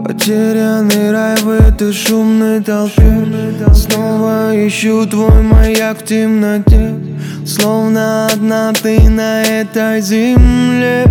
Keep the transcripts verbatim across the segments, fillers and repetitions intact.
Потерянный рай в этой шумной толпе. Снова ищу твой маяк в темноте. Словно одна ты на этой земле.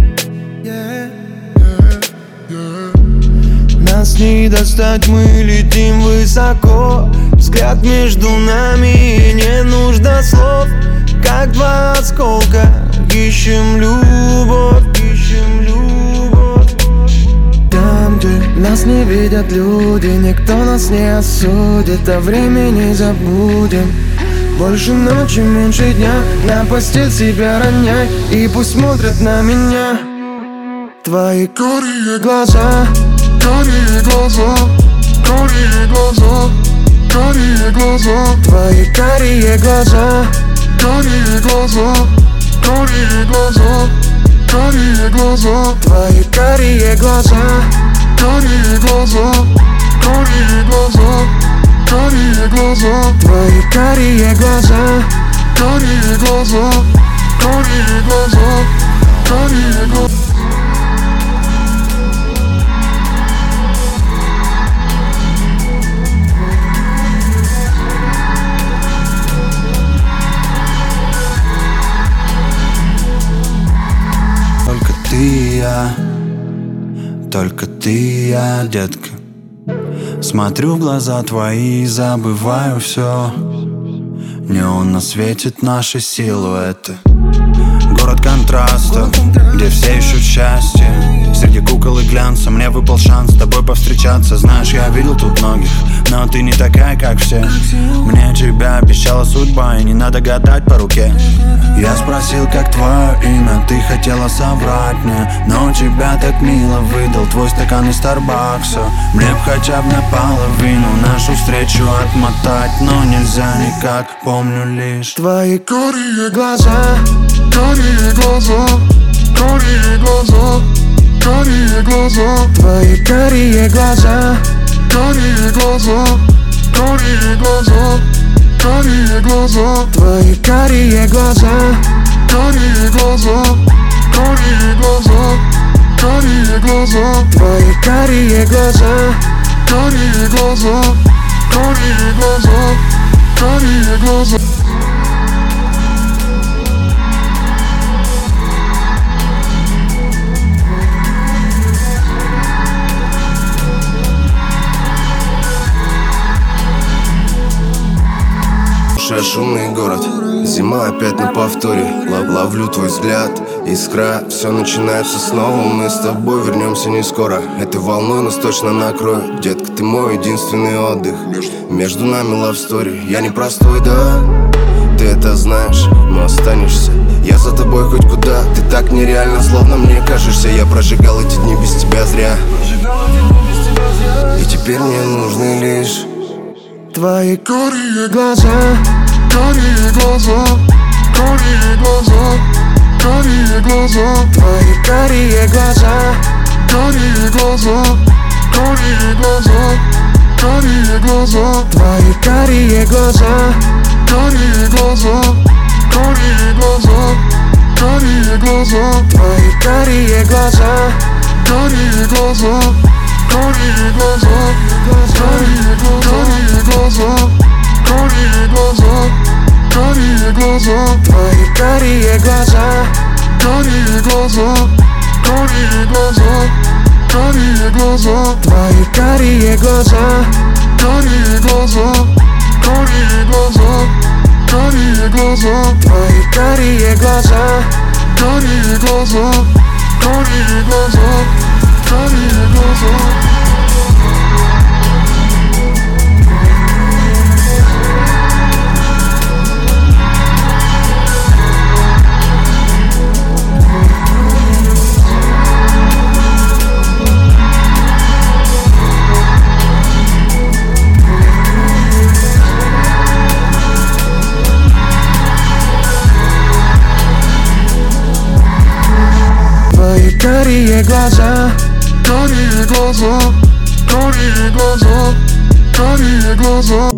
Нас не достать, мы летим высоко. Взгляд между нами, и не нужно слов. Как два осколка, ищем любовь, ищем любовь. Там, где нас не видят люди, никто нас не осудит, а время не забудем. Больше ночи, меньше дня, на постель себя роняй, и пусть смотрят на меня твои карие глаза, карие глаза, карие глаза, карие глаза, твои карие глаза, карие глаза, карие глаза, карие глаза, твои карие глаза, карие глаза, карие глаза, карие глаза, твои карие глаза, карие глаза, карие глаза, карие глаза. Только ты и я, только ты и я, детка. Смотрю в глаза твои и забываю все. Неонно светит наши силуэты. Город контрастов, где все ищут счастье. Среди кукол и глянца мне выпал шанс с тобой повстречаться. Знаешь, я видел тут многих, но ты не такая, как все. Мне тебя обещала судьба, и не надо гадать по руке. Я спросил, как твое имя, ты хотела соврать мне, но тебя так мило выдал твой стакан из Старбакса. Мне б хотя бы наполовину нашу встречу отмотать, но нельзя никак, помню лишь твои карие глаза, карие глаза, карие глаза, карие глаза, твои карие глаза, карие глаза, карие глаза, карие глаза, твои карие глаза, карие глаза, карие глаза, карие глаза, твои карие глаза, карие глаза, карие глаза, карие глаза. Шумный город, зима опять на повторе. Лов, ловлю твой взгляд, искра. Все начинается снова, мы с тобой вернемся не скоро. Этой волной нас точно накроет. Детка, ты мой единственный отдых. Между нами love story. Я не простой, да, ты это знаешь, но останешься. Я за тобой хоть куда, ты так нереально, словно мне кажешься. Я прожигал эти дни без тебя зря, и теперь мне нужны лишь твои карие глаза, карие глаза, карие глаза, карие глаза, твои карие глаза, карие глаза, карие глаза, карие глаза, твои карие глаза, карие глаза, карие глаза, карие глаза, твои карие глаза, карие глаза, карие глаза, карие глаза, карие глаза, карие глаза, твои карие глаза, карие глаза, карие глаза, карие глаза, твои карие глаза, карие глаза, карие глаза, карие глаза, твои карие глаза, карие глаза, карие глаза, карие глаза. карие глаза, карие глаза, карие глаза, карие глаза.